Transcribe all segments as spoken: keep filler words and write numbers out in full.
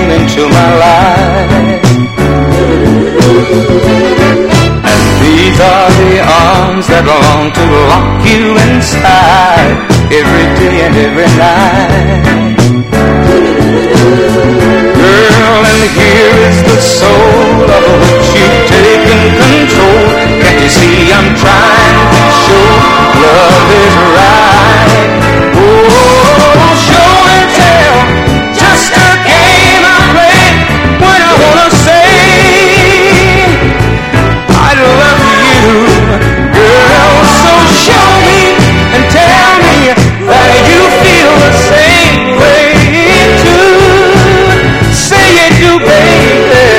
came into my life. And these are the arms that long to lock you inside every day and every night. Girl, and here is the soul of which you've taken control. Can't you see I'm trying to show love is right? Oh, show and tell, just a game I play when I wanna say I love you, girl. So show me and tell me that you feel the same way too. Say you do, baby.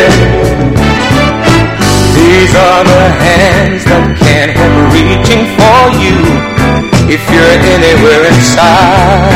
These are the hands that can't help reaching for you if you're anywhere inside.